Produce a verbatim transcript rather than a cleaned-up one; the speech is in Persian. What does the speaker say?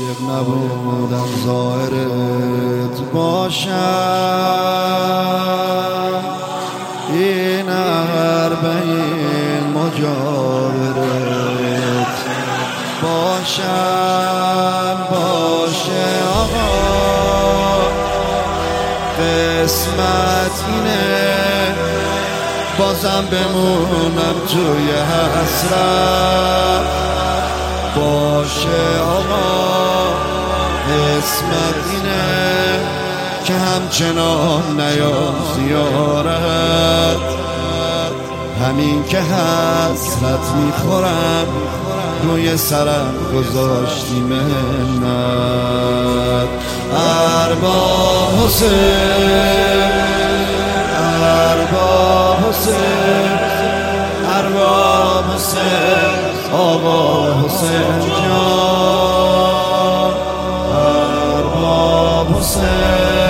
لایق نبودم ظاهرت باشم، این اربعین مجاورت باشم. باشه آقا قسمت اینه، بازم بمونم توی حسرت. باشه آقا قسمت اینه که همچنان نیام زیارت، همین که حسرت میخورم روی سرم گذاشتی منت. ارباب حسین، ارباب حسین، ارباب حسین، آقا حسین جان، ارباب حسین.